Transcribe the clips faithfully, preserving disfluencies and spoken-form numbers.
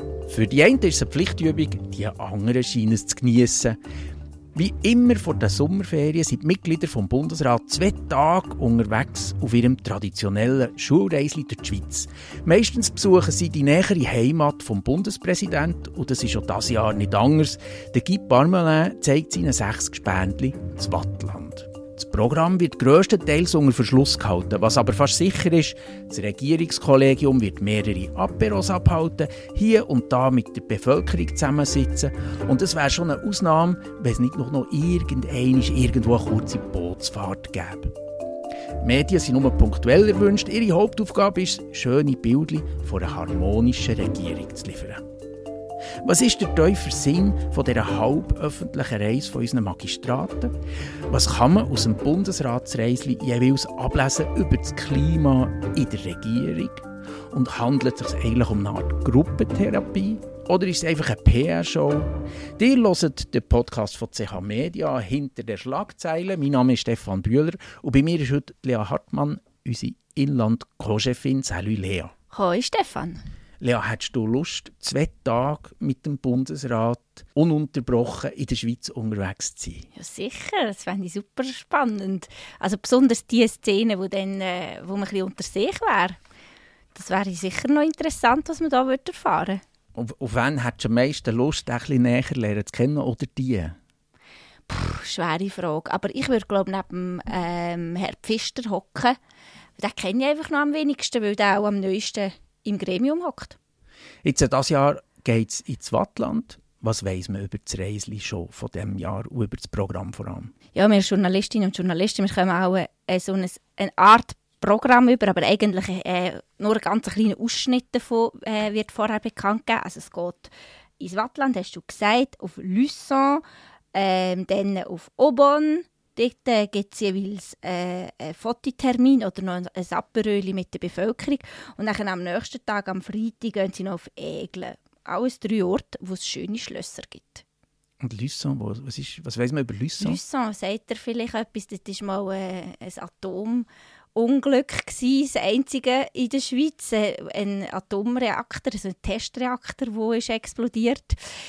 Für die einen ist es eine Pflichtübung, die anderen scheinen es zu geniessen. Wie immer vor den Sommerferien sind die Mitglieder vom Bundesrat zwei Tage unterwegs auf ihrem traditionellen Schulreisli durch die Schweiz. Meistens besuchen sie die nähere Heimat vom Bundespräsidenten und das ist auch dieses Jahr nicht anders. Der Guy Parmelin zeigt seinen sechs Gespendli das Wattland. Das Programm wird grösstenteils unter Verschluss gehalten. Was aber fast sicher ist, das Regierungskollegium wird mehrere Aperos abhalten, hier und da mit der Bevölkerung zusammensitzen. Und es wäre schon eine Ausnahme, wenn es nicht noch, noch irgendeinmal irgendwo eine kurze Bootsfahrt gäbe. Die Medien sind nur punktuell erwünscht. Ihre Hauptaufgabe ist, schöne Bildchen von einer harmonischen Regierung zu liefern. Was ist der tiefe Sinn von dieser halböffentlichen Reise von unseren Magistraten? Was kann man aus dem Bundesratsreisli jeweils ablesen über das Klima in der Regierung? Und handelt es sich eigentlich um eine Art Gruppentherapie? Oder ist es einfach eine P R-Show? Ihr hört den Podcast von C H Media «Hinter der Schlagzeile». Mein Name ist Stefan Bühler und bei mir ist heute Lea Hartmann, unsere Inland-Co-Chefin. Salut Lea. Hoi Stefan. Lea, hättest du Lust, zwei Tage mit dem Bundesrat ununterbrochen in der Schweiz unterwegs zu sein? Ja, sicher. Das fände ich super spannend. Also besonders die Szene, wo, dann, äh, wo man ein bisschen unter sich wäre. Das wäre sicher noch interessant, was man da erfahren würde. Auf, auf wen hättest du am meisten Lust, ein bisschen näher lernen zu kennen, oder die? Puh, schwere Frage. Aber ich würde, glaube ich, neben ähm, Herrn Pfister hocken. Den kenne ich einfach noch am wenigsten, weil der auch am neuesten im Gremium hockt. Jetzt, dieses Jahr geht es ins Wattland. Was weiss man über das Reisli schon von diesem Jahr und über das Programm vor allem? Ja, wir Journalistinnen und Journalisten, wir kommen auch äh, so eine, eine Art Programm über, aber eigentlich äh, nur ein ganz kleiner Ausschnitt davon äh, wird vorher bekannt gegeben. Also es geht ins Wattland, hast du gesagt, auf Luçon, äh, dann auf Aubonne. Dort äh, gibt es jeweils äh, einen Fototermin oder noch ein, ein Apéröli mit der Bevölkerung. Und dann am nächsten Tag, am Freitag, gehen sie noch auf Aigle. Alles drei Orte, wo es schöne Schlösser gibt. Und Luçon, was, ist, was weiss man über Luçon? Luçon, sagt ihr vielleicht etwas? Das war mal äh, ein Atomunglück, das einzige in der Schweiz. Äh, ein Atomreaktor, also ein Testreaktor, der ist explodiert.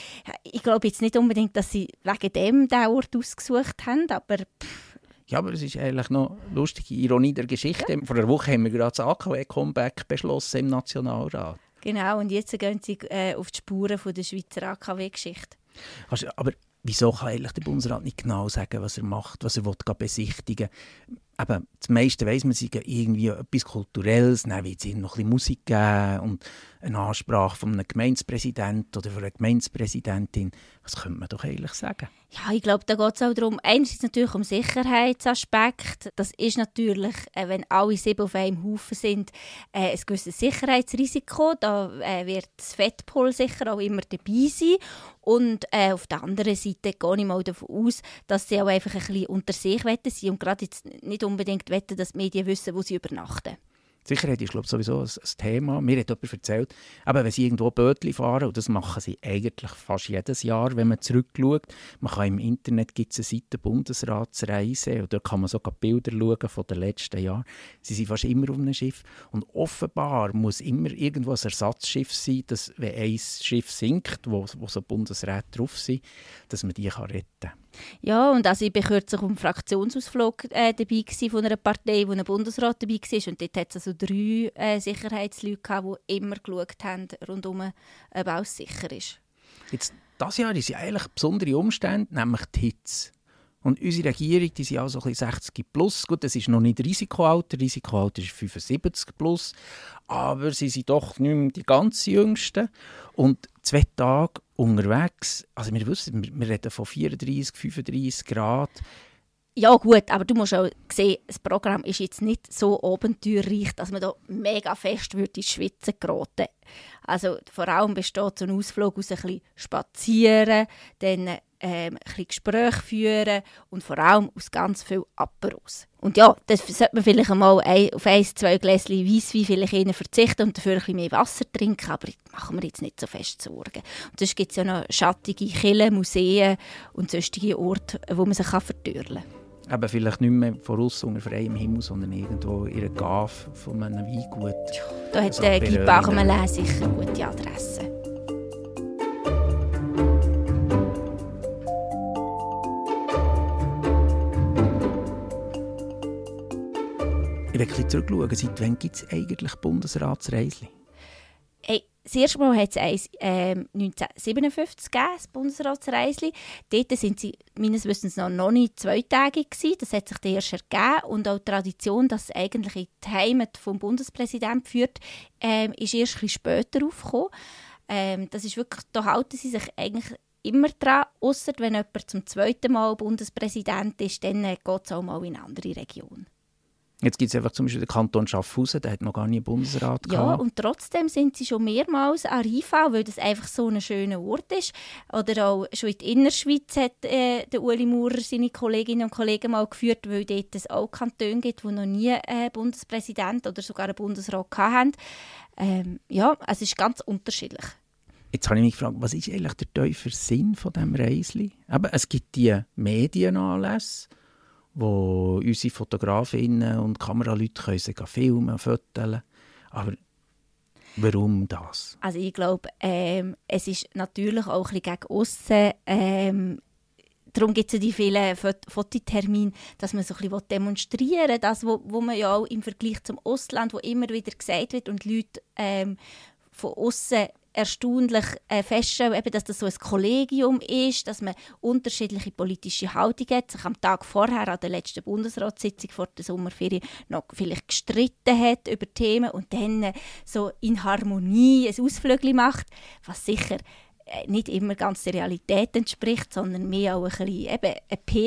Ich glaube jetzt nicht unbedingt, dass sie wegen dem diesen Ort ausgesucht haben, aber... Pff. Ja, aber es ist eigentlich noch eine lustige Ironie der Geschichte. Ja. Vor einer Woche haben wir gerade das A K W-Comeback beschlossen im Nationalrat. Genau, und jetzt gehen sie äh, auf die Spuren von der Schweizer A K W-Geschichte. Also, aber wieso kann eigentlich der Bundesrat nicht genau sagen, was er macht, was er will, besichtigen will? Eben, das meiste weiss man, es ist irgendwie etwas Kulturelles, dann wird es noch ein bisschen Musik geben und eine Ansprache von einem Gemeindepräsidenten oder von einer Gemeindepräsidentin. Was könnte man doch eigentlich sagen? Ja, ich glaube, da geht es auch darum, einerseits natürlich um Sicherheitsaspekt. Das ist natürlich, äh, wenn alle sieben auf einem Haufen sind, äh, ein gewisses Sicherheitsrisiko. Da äh, wird das Fettpol sicher auch immer dabei sein. Und äh, auf der anderen Seite gehe ich mal davon aus, dass sie auch einfach ein bisschen unter sich wetten sind und gerade jetzt nicht unbedingt wetten, dass die Medien wissen, wo sie übernachten. Sicherheit ist, glaube ich, sowieso ein, ein Thema. Mir hat jemand erzählt, aber wenn sie irgendwo Bötchen fahren, und das machen sie eigentlich fast jedes Jahr, wenn man zurückschaut, man kann im Internet, gibt es eine Seite Bundesratsreise, und dort kann man sogar Bilder schauen von den letzten Jahren. Sie sind fast immer auf einem Schiff. Und offenbar muss immer irgendwo ein Ersatzschiff sein, dass, wenn ein Schiff sinkt, wo, wo so Bundesräte drauf sind, dass man die kann retten kann. Ja, und also ich war kürzlich auf einem Fraktionsausflug äh, dabei gewesen von einer Partei, wo ein Bundesrat dabei war. Und dort hat es also drei äh, Sicherheitsleute gehabt, die immer geschaut haben, rundum, ob alles sicher ist. Jetzt, dieses Jahr ist ja eigentlich besondere Umstände, nämlich die Hitze. Und unsere Regierung, die sind auch so ein bisschen sechzig plus. Gut, das ist noch nicht Risikoalter. Risikoalter ist fünfundsiebzig plus. Aber sie sind doch nicht mehr die ganz Jüngsten. Und zwei Tage unterwegs, also wir wissen, wir reden von vierunddreissig, fünfunddreissig Grad. Ja gut, aber du musst auch sehen, das Programm ist jetzt nicht so abenteuerreich, dass man da mega fest würde ins Schwitzen geraten. Also vor allem besteht so ein Ausflug aus ein bisschen spazieren, dann ähm, ein bisschen Gespräche führen und vor allem aus ganz viel Aperos. Und ja, das sollte man vielleicht einmal ein, auf ein, zwei Gläschen Weisswein vielleicht eher verzichten und dafür ein bisschen mehr Wasser trinken, aber das machen wir jetzt nicht so fest Sorgen. Und sonst gibt es ja noch schattige Kirchen, Museen und sonstige Orte, wo man sich verdürlen kann. Aber vielleicht nicht mehr von uns unter freiem Himmel, sondern irgendwo in einer Gave von einem Weingut. Ja, da hat der Guy Parmelin sicher gute Adressen. Ich will ein bisschen zurückschauen. Seit wann gibt es eigentlich Bundesratsreisli? Hey, das erste Mal hat es eins ähm, neunzehnhundertsiebenundfünfzig gegeben, das Bundesratsreisli. Dort waren sie meines Wissens noch, noch nicht zweitägig gewesen. Das hat sich dann erst ergeben. Und auch die Tradition, dass es eigentlich in die Heimat vom Bundespräsidenten führt, ähm, ist erst ein bisschen später aufgekommen. Ähm, das ist wirklich, da halten sie sich eigentlich immer dran, ausser wenn jemand zum zweiten Mal Bundespräsident ist, dann äh, geht es auch mal in eine andere Region. Jetzt gibt es einfach zum Beispiel den Kanton Schaffhausen, der hat noch gar nie einen Bundesrat Ja, gehabt. und trotzdem sind sie schon mehrmals an Rheinfall, weil das einfach so ein schöner Ort ist. Oder auch schon in der Innerschweiz hat äh, der Ueli Maurer seine Kolleginnen und Kollegen mal geführt, weil dort es auch Kantone gibt, die noch nie einen Bundespräsident oder sogar einen Bundesrat hatten. Ähm, ja, es ist ganz unterschiedlich. Jetzt habe ich mich gefragt, was ist eigentlich der tiefe Sinn von diesem Reisli? Aber es gibt die Medienanlässe, wo unsere Fotografinnen und Kameraleute können sich filmen, fotografieren. Aber warum das? Also ich glaube, ähm, es ist natürlich auch ein bisschen gegen aussen. Ähm, darum gibt es ja die vielen Fot- Fototermine, dass man so ein bisschen demonstrieren will. Das, wo, wo man ja auch im Vergleich zum Ausland, wo immer wieder gesagt wird und die Leute ähm, von aussen erstaunlich äh, feststellen, eben, dass das so ein Kollegium ist, dass man unterschiedliche politische Haltungen hat, sich am Tag vorher an der letzten Bundesratssitzung vor der Sommerferien noch vielleicht gestritten hat über Themen und dann äh, so in Harmonie ein Ausflügel macht, was sicher äh, nicht immer ganz der Realität entspricht, sondern mehr auch ein bisschen eben eine P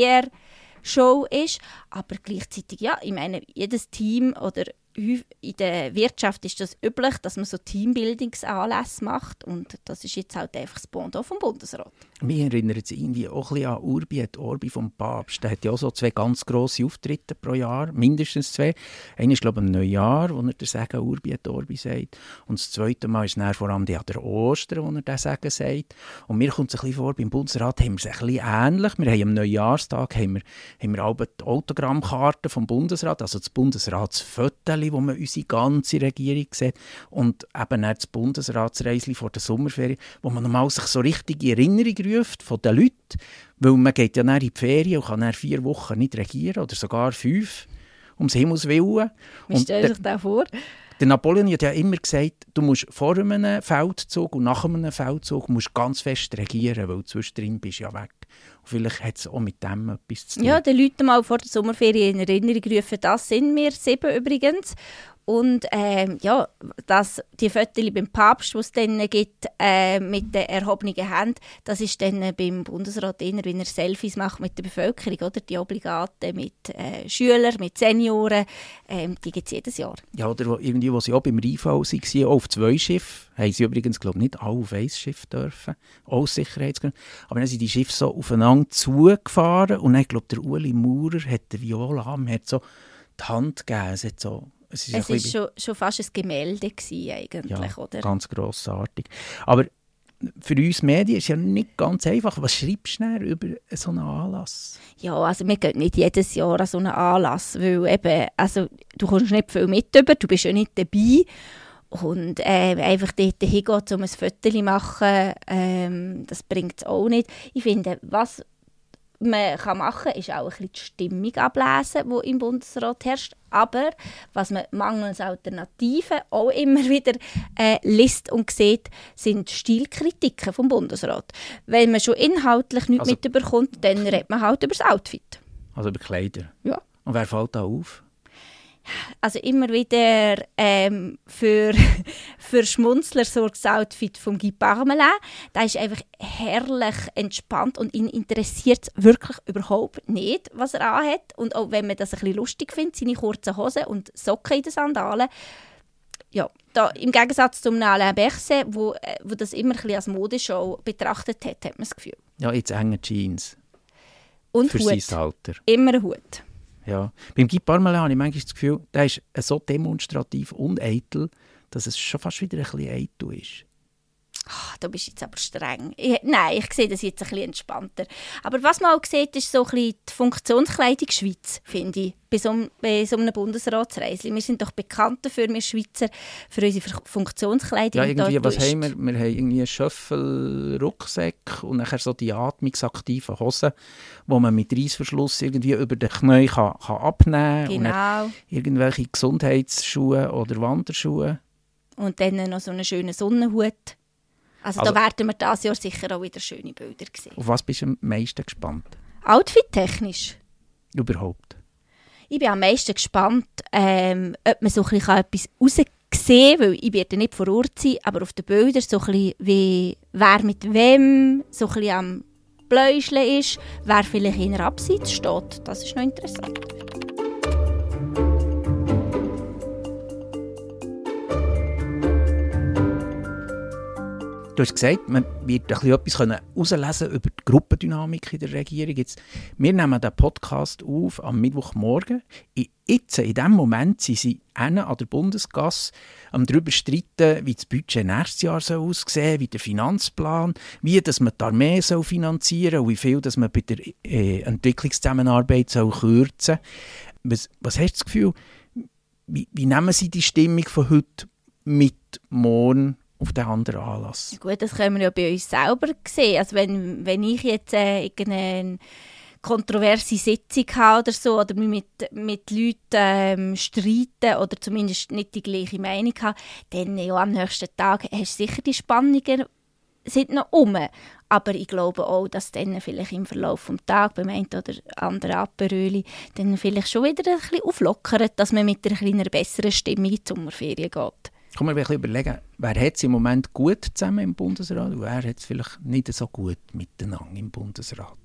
R-Show ist. Aber gleichzeitig, ja, ich meine, jedes Team oder in der Wirtschaft ist das üblich, dass man so Teambildungsanlässe macht und das ist jetzt halt einfach das Pendant vom Bundesrat. Mich erinnert es irgendwie auch ein bisschen an Urbi et Orbi vom Papst. Der hat ja auch so zwei ganz grosse Auftritte pro Jahr, mindestens zwei. Einer ist, glaube ich, am Neujahr, wo er den Segen Urbi et Orbi sagt. Und das zweite Mal ist dann vor allem der Ostern, wo er den Segen sagt. Und mir kommt es ein bisschen vor, beim Bundesrat haben wir es ein bisschen ähnlich. Wir haben am Neujahrstag haben wir, haben wir alle die Autogrammkarten vom Bundesrat, also das Bundesratsfoto, wo man unsere ganze Regierung sieht. Und eben auch das Bundesratsreisli vor der Sommerferien, wo man normal sich so richtig in Erinnerung ruft von den Leuten. Weil man geht ja dann in die Ferien und kann dann vier Wochen nicht regieren oder sogar fünf, ums Himmels Willen. Wie stellt sich das vor? Der Napoleon hat ja immer gesagt, du musst vor einem Feldzug und nach einem Feldzug musst ganz fest regieren, weil zwischendrin bist du ja weg. Und vielleicht hat es auch mit dem etwas zu tun. Ja, den Leuten mal vor der Sommerferien in Erinnerung rufen, das sind wir sieben übrigens. Und ähm, ja, das, die Fotos beim Papst, die es dann gibt, äh, mit den erhobenen Händen, das ist dann äh, beim Bundesrat eher, wenn er Selfies macht mit der Bevölkerung, oder? Die Obligaten mit äh, Schülern, mit Senioren, ähm, die gibt es jedes Jahr. Ja, oder wo, irgendwie, wo sie auch beim Rheinfall waren, auch auf zwei Schiffen, haben sie übrigens, glaube ich, nicht alle auf ein Schiff dürfen, aus Sicherheitsgründen. Aber dann sind die Schiffe so aufeinander zugefahren und dann, glaube ich, der Ueli Maurer hat den Viola, hat so die Hand gegeben, es hat so... Es war schon, schon fast ein Gemälde gewesen, eigentlich, ja, oder? Ganz grossartig. Aber für uns Medien ist es ja nicht ganz einfach. Was schreibst du denn über so einen Anlass? Ja, also wir gehen nicht jedes Jahr an so einen Anlass, weil eben, also du kommst nicht viel mit über, du bist ja nicht dabei. Und äh, einfach dort hingehen, um ein Foto zu machen, ähm, das bringt es auch nicht. Ich finde, was man kann machen, ist auch ein bisschen die Stimmung ablesen, die im Bundesrat herrscht. Aber was man mangels Alternativen auch immer wieder äh, liest und sieht, sind Stilkritiken vom Bundesrat. Wenn man schon inhaltlich nichts also, mitbekommt, dann redet man halt über das Outfit. Also über Kleider? Ja. Und wer fällt da auf? Also immer wieder ähm, für, für Schmunzler sorgt das Outfit von Guy Parmelin. Das ist einfach herrlich entspannt und ihn interessiert wirklich überhaupt nicht, was er anhat. Und auch wenn man das ein bisschen lustig findet, seine kurzen Hosen und Socken in den Sandalen. Ja, da, im Gegensatz zum Alain Berset, wo, äh, wo das immer ein bisschen als Modeshow betrachtet hat, hat man das Gefühl. Ja, jetzt enge Jeans. Und für Hut. sein Alter. Immer ein Hut. Ja. Beim Guy Parmelin habe ich manchmal das Gefühl, der ist so demonstrativ und eitel, dass es schon fast wieder ein bisschen eitel ist. Oh, da bist du jetzt aber streng. Ich, nein, ich sehe das jetzt ein bisschen entspannter. Aber was man auch sieht, ist so ein bisschen die Funktionskleidung Schweiz, finde ich, bei so, bei so einem Bundesratsreisli. Wir sind doch bekannt dafür, wir Schweizer, für unsere Funktionskleidung. Ja, irgendwie, was haben wir? Wir haben irgendwie einen Schöffel, Rucksack und nachher so die atmungsaktiven Hosen, die man mit Reissverschluss irgendwie über den Knie kann, kann abnehmen kann. Genau. Und irgendwelche Gesundheitsschuhe oder Wanderschuhe. Und dann noch so einen schönen Sonnenhut. Also, also da werden wir dieses Jahr sicher auch wieder schöne Bilder sehen. Auf was bist du am meisten gespannt? Outfit-technisch? Überhaupt? Ich bin am meisten gespannt, ähm, ob man so ein bisschen etwas raussehen kann, weil ich werde nicht vor Ort sein, aber auf den Bildern so ein bisschen wie wer mit wem so ein bisschen am Bläuscheln ist, wer vielleicht in der Abseits steht. Das ist noch interessant. Du hast gesagt, man wird ein bisschen etwas herauslesen über die Gruppendynamik in der Regierung. Jetzt, wir nehmen den Podcast auf am Mittwochmorgen. Jetzt, in diesem Moment, sind sie an der Bundesgasse am darüber streiten, wie das Budget nächstes Jahr aussehen soll, wie der Finanzplan, wie dass man die Armee soll finanzieren soll und wie viel dass man bei der äh, Entwicklungszusammenarbeit soll kürzen soll. Was, was hast du das Gefühl, wie, wie nehmen sie die Stimmung von heute mit morgen auf den anderen Anlass? Ja gut, das können wir ja bei uns selber sehen. Also wenn, wenn ich jetzt äh, irgendeine kontroverse Sitzung habe oder so, oder mich mit, mit Leuten ähm, streiten oder zumindest nicht die gleiche Meinung habe, dann ja, am nächsten Tag hast du sicher die Spannungen sind noch um. Aber ich glaube auch, dass dann vielleicht im Verlauf des Tages beim einen oder anderen Aperöli dann vielleicht schon wieder ein bisschen auflockert, dass man mit einer kleiner besseren Stimmung in die Sommerferien geht. Kann man wirklich überlegen, wer hat es im Moment gut zusammen im Bundesrat und wer hat es vielleicht nicht so gut miteinander im Bundesrat?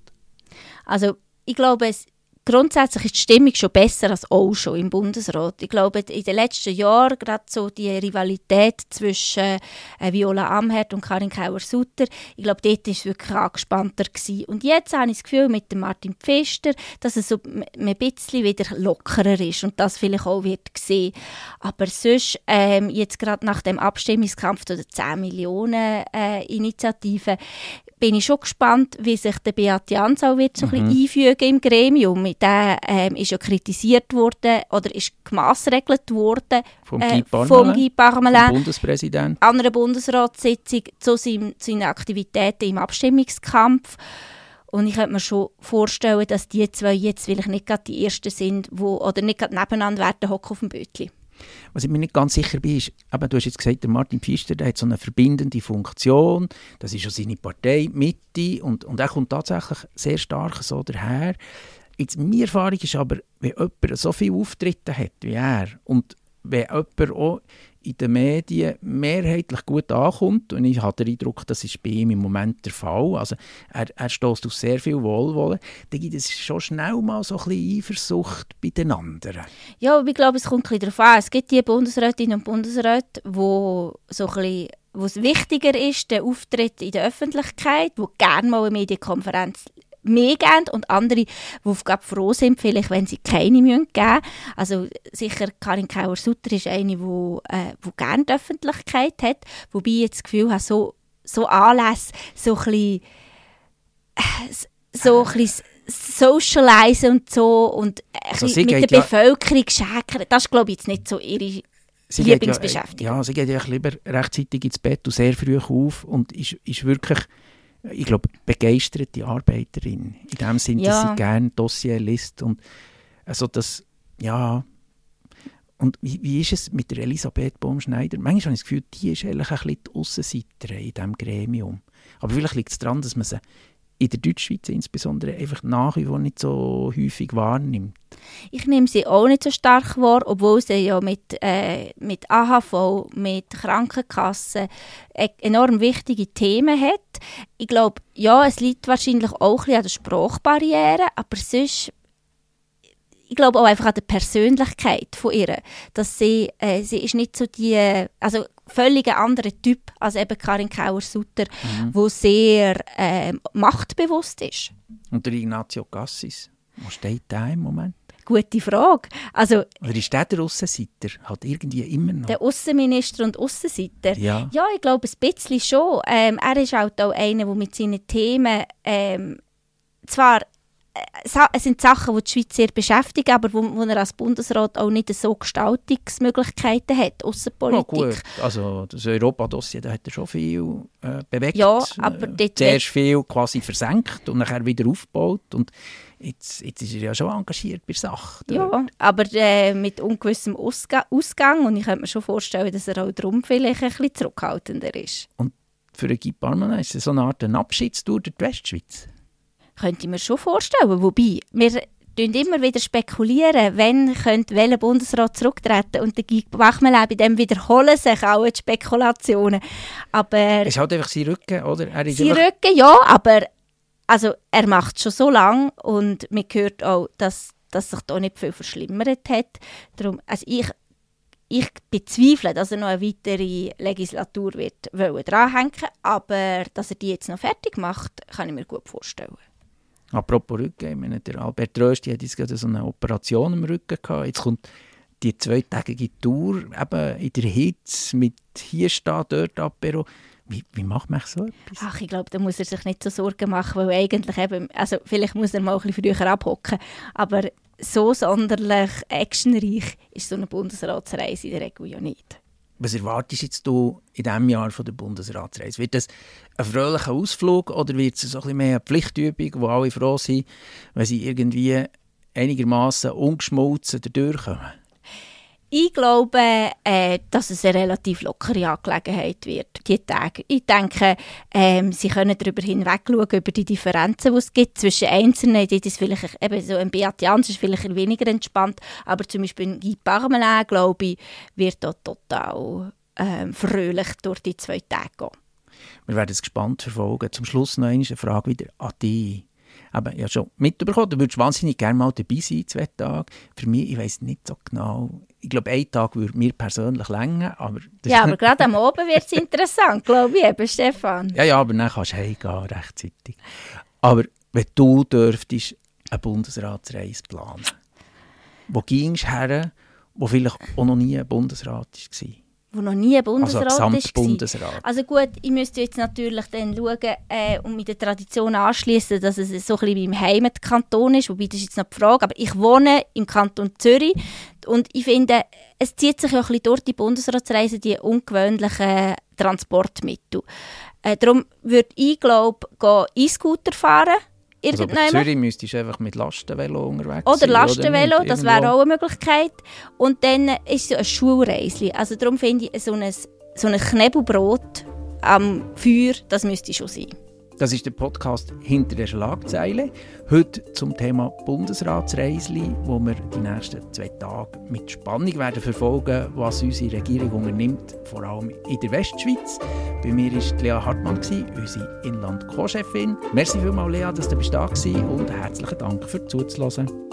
Also ich glaube, es, grundsätzlich ist die Stimmung schon besser als auch schon im Bundesrat. Ich glaube, in den letzten Jahren gerade so die Rivalität zwischen äh, Viola Amherd und Karin Kauer-Sutter, ich glaube, dort war es wirklich angespannter gewesen. Und jetzt habe ich das Gefühl mit dem Martin Pfister, dass es so ein bisschen wieder lockerer ist und das vielleicht auch wird gesehen. Aber sonst, ähm, jetzt gerade nach dem Abstimmungskampf zu der zehn Millionen äh, Initiative, bin ich schon gespannt, wie sich der Beat Jansau wird so mhm. ein bisschen einfügen im Gremium. Mit der ähm, ist ja kritisiert worden oder ist gemassregelt worden vom äh, Guy Parmelin, vom Bundespräsident, an einer Bundesratssitzung zu seinen, seinen Aktivitäten im Abstimmungskampf. Und ich könnte mir schon vorstellen, dass die zwei jetzt vielleicht nicht gerade die Ersten sind, wo, oder nicht gerade nebeneinander werden hocken auf dem Bötli. Was ich mir nicht ganz sicher bin, ist, eben, du hast jetzt gesagt, der Martin Pfister, der hat so eine verbindende Funktion, das ist schon seine Partei, Mitte, und, und er kommt tatsächlich sehr stark so daher. Jetzt, meine Erfahrung ist aber, wenn jemand so viele Auftritte hat wie er und wenn jemand auch in den Medien mehrheitlich gut ankommt, und ich habe den Eindruck, das ist bei ihm im Moment der Fall, also er, er stößt auf sehr viel Wohlwollen, dann gibt es schon schnell mal so ein bisschen Eifersucht bei den anderen. Ja, aber ich glaube, es kommt ein bisschen darauf an. Es gibt die Bundesrätinnen und Bundesräte, wo so ein bisschen, wo es wichtiger ist, der Auftritt in der Öffentlichkeit, wo gerne mal eine Medienkonferenz mehr geben und andere, die froh sind, vielleicht, wenn sie keine geben müssen. Also sicher Karin Kauer-Sutter ist eine, die äh, gerne die Öffentlichkeit hat, wobei ich jetzt das Gefühl habe, so, so Anlässe, so ein bisschen, äh, so ein bisschen socialisen und so und also mit der ja Bevölkerung schäkern, das ist, glaube ich, jetzt nicht so ihre sie Lieblingsbeschäftigung. Ja, ja, sie geht ja lieber rechtzeitig ins Bett und sehr früh auf und ist, ist wirklich, ich glaube, begeisterte Arbeiterin. In dem Sinne, ja, dass sie gerne Dossier liest. Und also das, ja. Und wie, wie ist es mit der Elisabeth Baumschneider? Manchmal habe ich das Gefühl, die ist eigentlich ein bisschen die Aussenseiterin in diesem Gremium. Aber vielleicht liegt es daran, dass man sie in der Deutschschweiz insbesondere einfach nach wie vor nicht so häufig wahrnimmt. Ich nehme sie auch nicht so stark wahr, obwohl sie ja mit, äh, mit A H V, mit Krankenkassen e- enorm wichtige Themen hat. Ich glaube, ja, es liegt wahrscheinlich auch ein bisschen an der Sprachbarriere, aber sonst, ich glaube auch einfach an der Persönlichkeit von ihr, dass sie, äh, sie ist nicht so die, also völlig ein anderer Typ als eben Karin Kauer-Sutter, mhm. wo sehr äh, machtbewusst ist. Und der Ignazio Cassis, wo steht der im Moment? gute Frage. Also, oder ist der der Aussenseiter? Hat irgendwie immer noch? Der Aussenminister und Aussenseiter? Ja. Ja, ich glaube ein bisschen schon. Ähm, er ist halt auch einer, der mit seinen Themen ähm, zwar es sind Sachen, die die Schweiz sehr beschäftigen, aber wo, wo er als Bundesrat auch nicht so Gestaltungsmöglichkeiten hat, Aussenpolitik. Ja, gut. Also das Europa-Dossier, da hat er schon viel äh, bewegt. Ja, aber dort zuerst viel quasi versenkt und nachher wieder aufgebaut. Und jetzt, jetzt ist er ja schon engagiert bei der Sache. Ja, aber äh, mit ungewissem Ausga- Ausgang. Und ich könnte mir schon vorstellen, dass er auch darum vielleicht ein bisschen zurückhaltender ist. Und für Guy Parmelin ist es so eine Art eine Abschiedstour durch die Westschweiz? Könnte ich mir schon vorstellen. Wobei, wir spekulieren immer wieder, spekulieren, wenn könnte welcher Bundesrat zurücktreten. Und der Guy Parmelin, bei dem wiederholen sich auch die Spekulationen. Aber es ist halt einfach sein Rücken, oder? Er ist sein einfach... Rücken, ja, aber also, er macht es schon so lange und man hört auch, dass, dass sich da nicht viel verschlimmert hat. Darum, also ich, ich bezweifle, dass er noch eine weitere Legislatur wird dranhängen, aber dass er die jetzt noch fertig macht, kann ich mir gut vorstellen. Apropos Rücken, ich meine, der Albert Rösti hat jetzt gerade so eine Operation im Rücken gehabt. Jetzt kommt die zweitägige Tour eben in der Hitze mit hier stehen, dort Apero. Wie, wie macht man so etwas? Ach, ich glaube, da muss er sich nicht so Sorgen machen, weil eigentlich eben, also vielleicht muss er mal ein bisschen früher abhocken, aber so sonderlich actionreich ist so eine Bundesratsreise in der Regel ja nicht. Was erwartest jetzt du in diesem Jahr von der Bundesratsreise? Wird das ein fröhlicher Ausflug oder wird es so ein bisschen mehr eine Pflichtübung, wo alle froh sind, wenn sie irgendwie einigermaßen ungeschmolzen durchkommen? Ich glaube, äh, dass es eine relativ lockere Angelegenheit wird, die Tage. Ich denke, ähm, sie können darüber hinwegschauen, über die Differenzen, die es gibt zwischen Einzelnen. Die ist vielleicht, eben so ein Beat Jans ist vielleicht weniger entspannt, aber zum Beispiel Guy Parmelin, glaube ich, wird da total ähm, fröhlich durch die zwei Tage gehen. Wir werden es gespannt verfolgen. Zum Schluss noch eine Frage wieder an dich. Aber ja, schon mitbekommen, du würdest wahnsinnig gerne mal dabei sein, zwei Tage. Für mich, ich weiss nicht so genau, ich glaube, ein Tag würde mir persönlich länger. Aber ja, aber gerade am Abend wird es interessant, glaube ich, eben, Stefan. Ja, ja, aber dann kannst du heimgehen, rechtzeitig. Aber wenn du dürftest eine Bundesratsreise planen, wo gingst du her, wo vielleicht auch noch nie ein Bundesrat war? Wo noch nie ein Bundesrat also war. Gesamtbundesrat. Also gut, ich müsste jetzt natürlich dann schauen äh, und mit der Tradition anschließen, dass es so ein bisschen wie im Heimatkanton ist, wobei das ist jetzt noch die Frage, aber ich wohne im Kanton Zürich und ich finde, es zieht sich ja ein bisschen durch die Bundesratsreise die ungewöhnlichen Transportmittel. Äh, darum würde ich, glaube ich, E-Scooter fahren. Also bei Zürich müsstest du einfach mit Lastenvelo unterwegs oder sein. Lastenvelo, oder das wäre auch eine Möglichkeit. Und dann ist es so ein Schulreisli. Also darum finde ich, so ein, so ein Knebelbrot am Feuer, das müsste schon sein. Das ist der Podcast «Hinter der Schlagzeile». Heute zum Thema Bundesratsreisli, wo wir die nächsten zwei Tage mit Spannung werden verfolgen, was unsere Regierung unternimmt, vor allem in der Westschweiz. Bei mir war Lea Hartmann, unsere Inland-Co-Chefin. Merci vielmals, Lea, dass du da warst und herzlichen Dank fürs Zuhören.